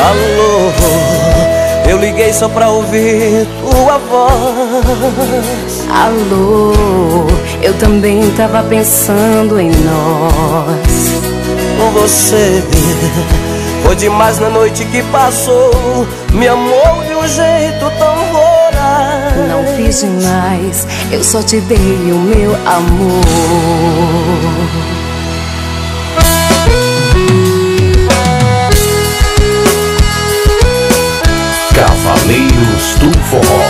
Alô, eu liguei só pra ouvir tua voz. Alô, eu também tava pensando em nós. Com você foi demais na noite que passou. Me amou de um jeito tão voraz. Não fiz demais, eu só te dei o meu amor. Cavaleiros do Forró.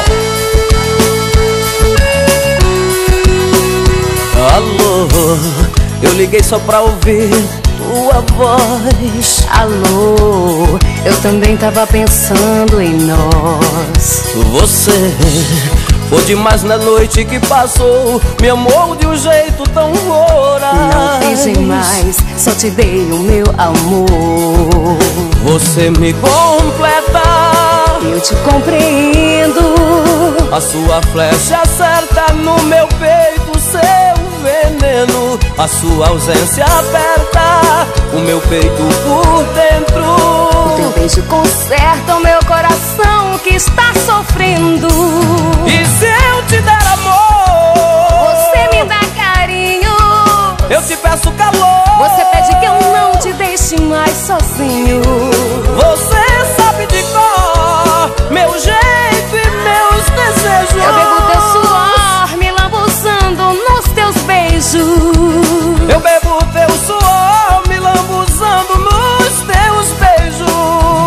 Alô, eu liguei só pra ouvir tua voz. Alô, eu também tava pensando em nós. Você foi demais na noite que passou. Me amou de um jeito tão voraz. Não fiz demais, só te dei o meu amor. Você me completa, Eu te compreendo. a sua flecha acerta no meu peito, seu veneno. A sua ausência aperta o meu peito por dentro. O teu beijo conserta o meu coração que está sofrendo. E se eu te der amor, Você me dá carinho. eu te peço calor. Você pede que eu não te deixe mais sozinho. Você sabe de cor meu jeito e meus desejos. Eu bebo teu suor, me lambuzando nos teus beijos. Eu bebo teu suor, me lambuzando nos teus beijos.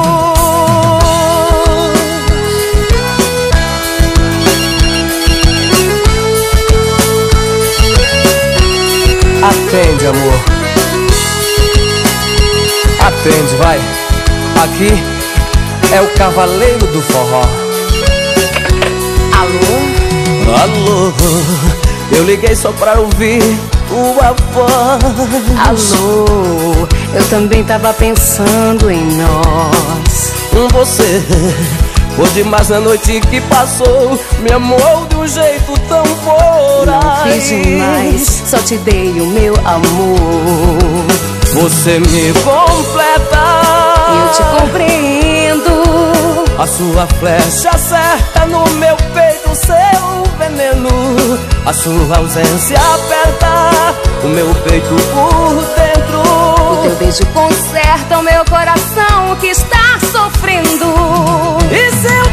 Atende, amor. Atende, vai. Aqui é o Cavaleiro do Forró. Alô? Alô, eu liguei só pra ouvir tua voz. Alô, eu também tava pensando em nós. Com você foi demais na noite que passou. Me amou de um jeito tão voraz. Não fiz demais, só te dei o meu amor. Você me completa, Eu te compreendo. a sua flecha acerta no meu peito, seu veneno. A sua ausência aperta o meu peito por dentro. O teu beijo conserta o meu coração que está sofrendo. E se eu